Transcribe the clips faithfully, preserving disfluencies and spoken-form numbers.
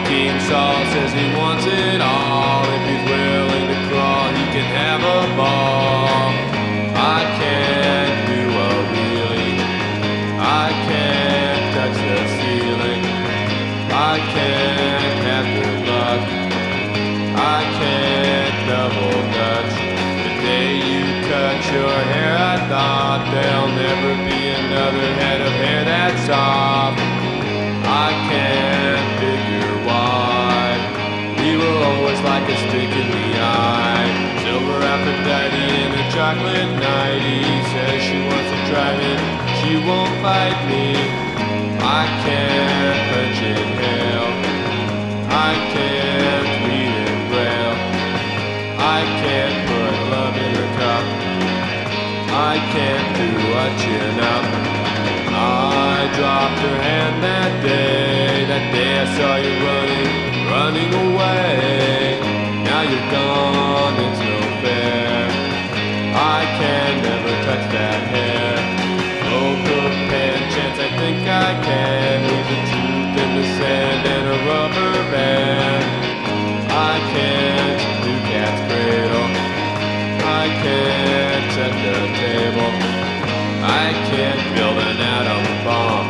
King Saul says he wants it all. If he's willing to crawl, he can have a ball. I can't do a wheelie. I can't touch the ceiling. I can't have good luck. I can't double dutch. The day you cut your hair, I thought there'll never be another head of hair that's soft. I can't figure why we were always like a stick in the eye. Silver Aphrodite in a chocolate nightie says she wants to try me, she won't fight me. I can't punch in hell. I can't read in braille. I can't put love in a cup. I can't do a chin up. I dropped her hand that day. That day I saw you running, running away. Now you're gone, it's no fair. I can never touch that hair. Oh, cook pan chance, I think I can. Leave the truth in the sand and a rubber band. I can't do cat's cradle. I can't set the table. I can't build an atom bomb.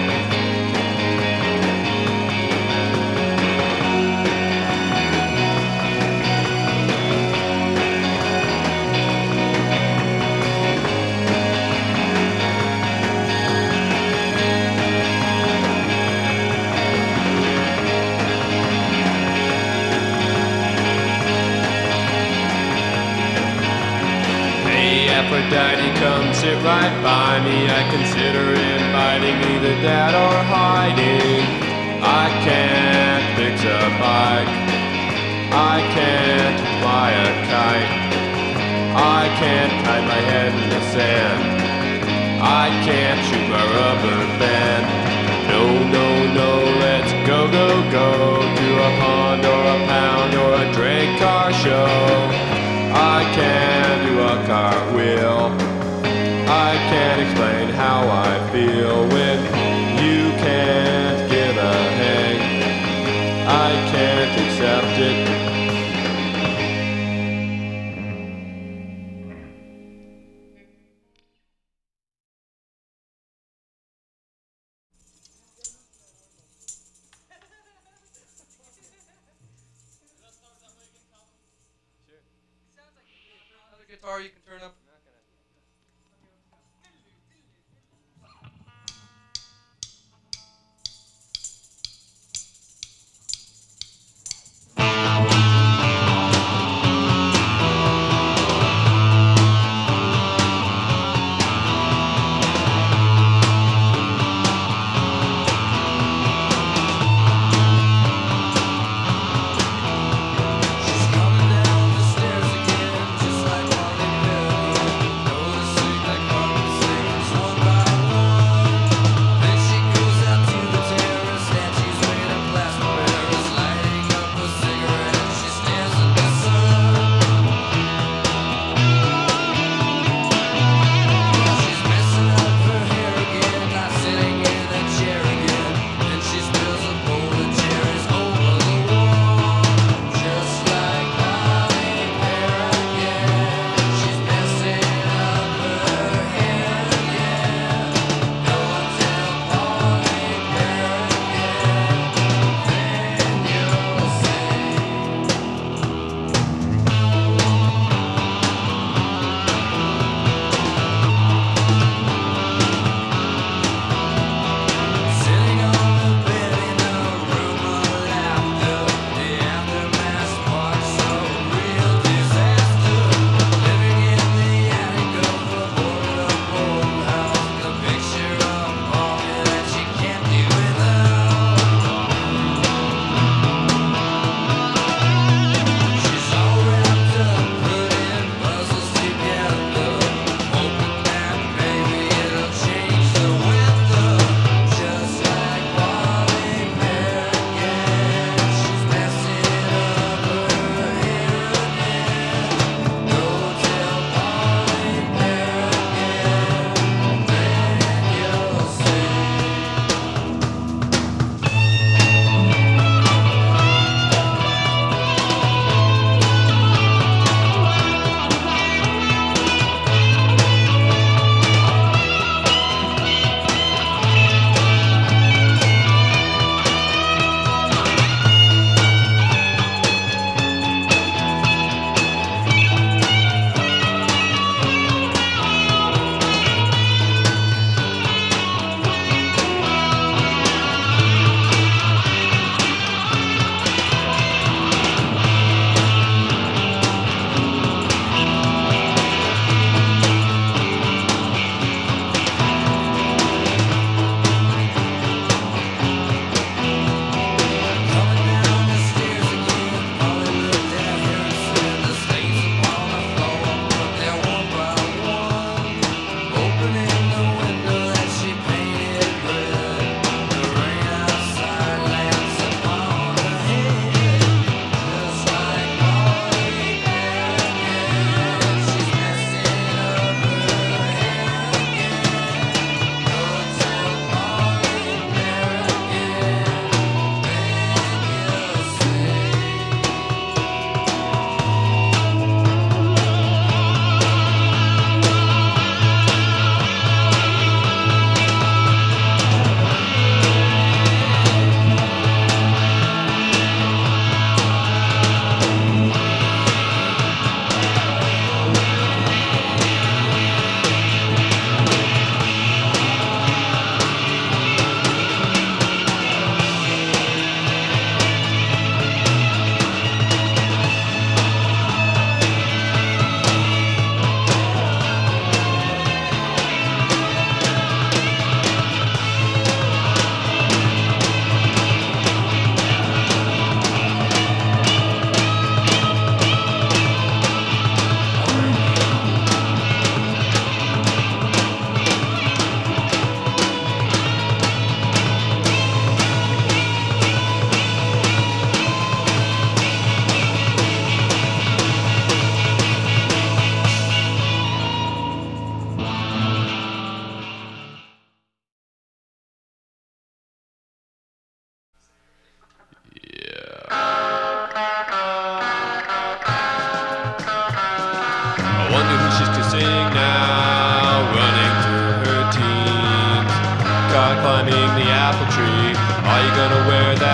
Aphrodite, come sit right by me. I consider inviting either that or hiding. I can't fix a bike. I can't fly a kite. I can't hide my head in the sand. I can't shoot my rubber band. No, no, no, let's go, go, go to a pond or a pound or a drag car show. I can't do a cartwheel. I can't explain how I feel when you can't give a hang. I can't accept it. Guitar you can turn up. She's coming down the stairs again, just like all the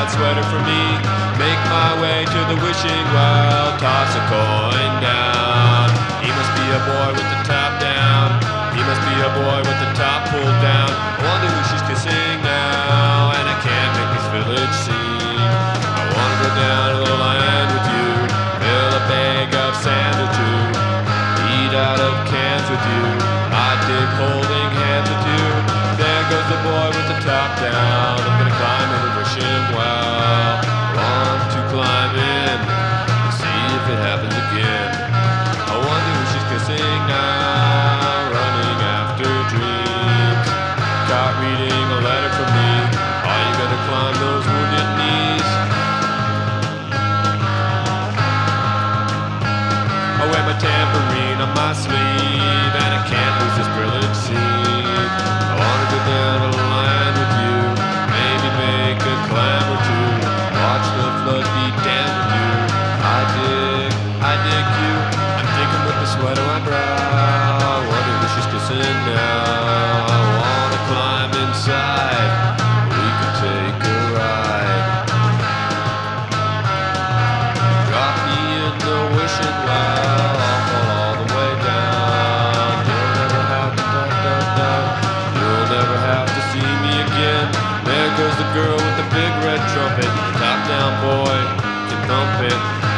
sweater for me. Make my way to the wishing well, toss a coin down. He must be a boy with the top down. He must be a boy with the top pulled down. I wonder who she's kissing now, and I can't make this village see. I wanna go down to the land with you, fill a bag of sand or two, eat out of cans with you. I dig holding hands with you. There goes the boy with the top down. I'm gonna climb in and wish him well. Want to climb in and see if it happens again. I wonder who she's kissing now, running after dreams. Caught reading a letter from me. Are you gonna climb those wounded knees? I wear my tambourine on my sleeve, and I can't lose this privileged scene. I wanna go down to the line with you, maybe make a climb or two, watch the flood beat down with you. I dig, I dig you, I'm digging with the sweat on my brow. I wonder who she's kissing now. I wanna climb inside, we can take a ride. Drop me in the wishing well, I'll fall all the way down. You'll never have to, da, da, da. You'll never have to see me again. There goes the girl with the big red trumpet. Top down boy can thump it.